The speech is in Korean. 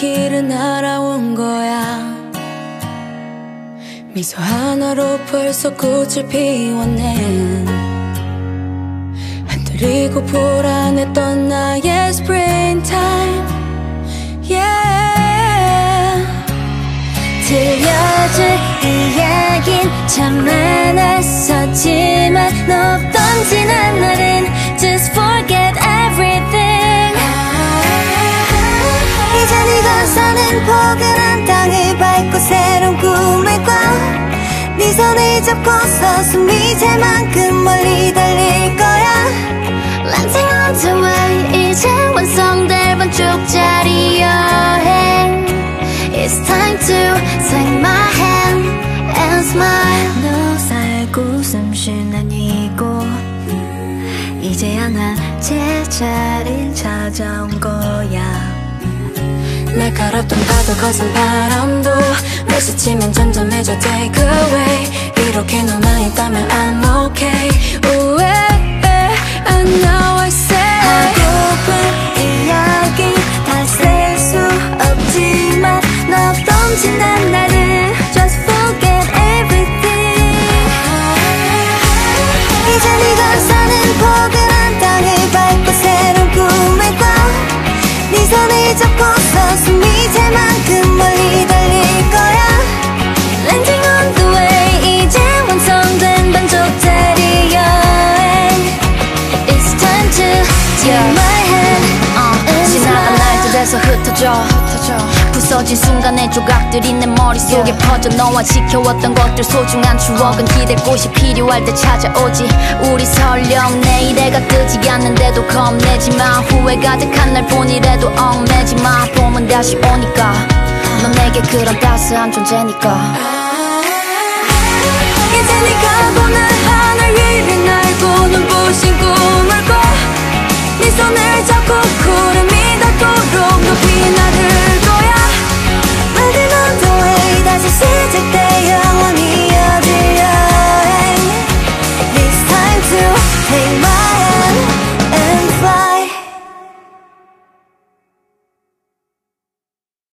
길을 날아온 거야. 미소 하나로 벌써 꽃을 피워낸 한들이고 불안했던 나의 springtime. Yeah. 들려줄 이야긴 참 많았었지만 너 없던 지난 날은 just forget everything. 이제 네가 사는 포근한 땅을 밟고 새로운 꿈을 꿔. 네 손을 잡고서 숨이 찰 만큼 멀리 달릴 거야. Landing on the way 이제 완성될 반쪽짜리 여행. It's time to take my hand and smile. 너 살고 숨쉬는 이곳 이제야 난 제자리를 찾아온 거야. 날카롭던 파도 거센 바람도 날 스치면 점점해져 take away. 이렇게 너만 있다면 I'm okay. Ooh, I know I say 하고픈 이야기 다 쓸 수 없지만 너 없던 지난 날을 just forget everything. 이제 네가 사는 포근한 땅을 밟고 새로운 꿈을 꿔. 네 손을 잡고서 숨이 찰 만큼 멀리 달릴 거야. Landing on the way 이제 완성된 반쪽짜리 여행. It's time to take my hand and 지나간 smile. 날들에서 흩어져 부서진 순간의 조각들이 내 머릿속에 퍼져. 너와 지켜왔던 것들 소중한 추억은 기댈 곳이 필요할 때 찾아오지. 우리 설령 내일해가 뜨지 않는데도 겁내지마. 후회 가득한 날 본이라도 얽매지마. 봄은 다시 오니까 넌 내게 그런 따스한 존재니까. 이제 네가 보는